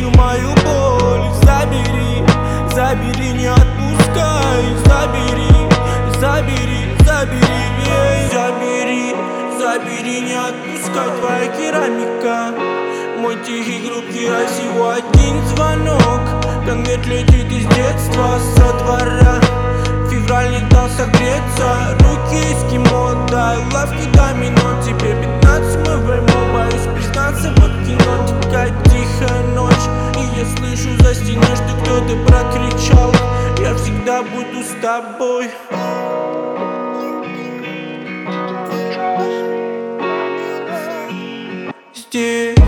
всю мою боль. Забери, забери, не отпускай. Забери, забери, забери, забери, забери, не отпускай. Твоя керамика, мой тихий группки, а всего один звонок. Конверт летит из детства, со двора. Февраль не дал согреться, руки эскимо, дай лавки домино. Тебе 15, мы войму, боюсь признаться, под кино текает тихая ночь. И я слышу за стеной, что кто-то прокричал: я всегда буду с тобой. Здесь